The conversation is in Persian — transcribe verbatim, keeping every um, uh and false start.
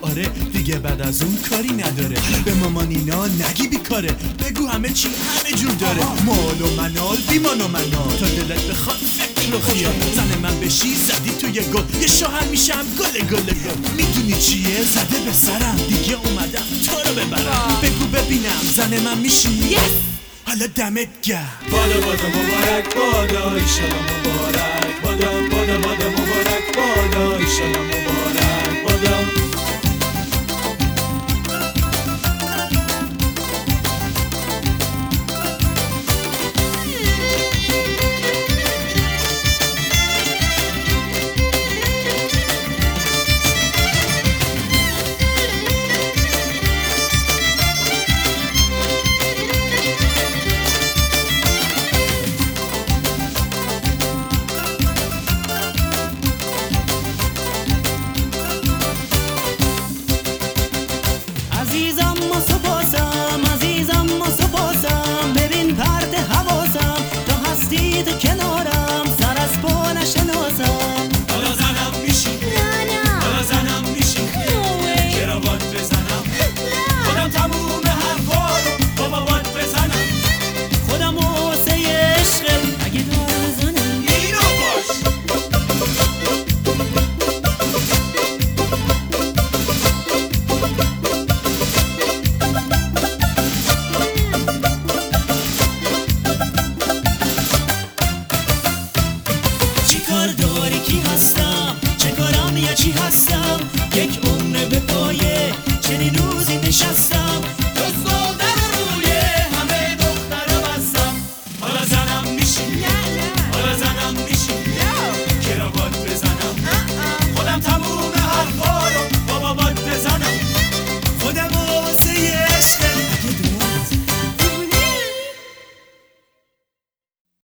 آره دیگه بعد از اون کاری نداره. به مامانینا نگی بیکاره، بگو همه چی همه جور داره. مال و منال بیمان و منال، تا دلت بخواد فکر و خیال. زن من بشی زدی توی گل، یه شوهر میشم گل گل گل. میدونی چیه زده به سرم، دیگه اومدم تو رو ببرم. بگو ببینم زن من میشی؟ yes! حالا دمت گرم. بادا بادا مبارک بادا، ایشالا مبارک بادا. بادا بادا مبارک بادا، ایشالا مبارک بادا.